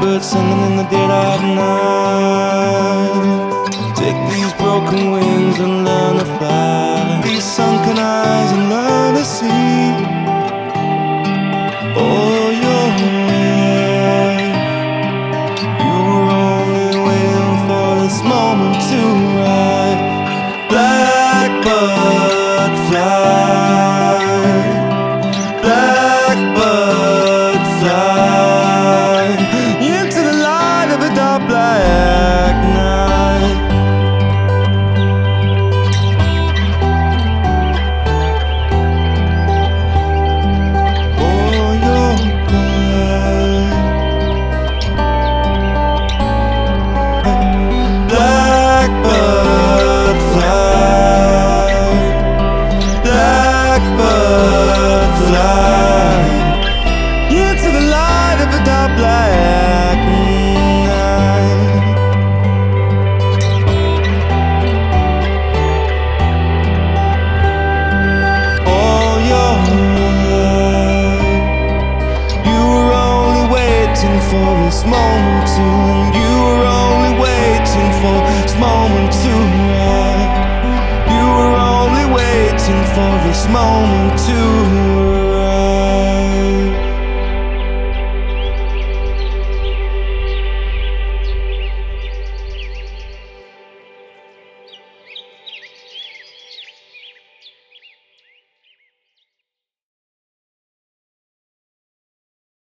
birds singing in the dead of night. Take these broken wings and learn to fly. These sunken eyes and learn to see. Oh,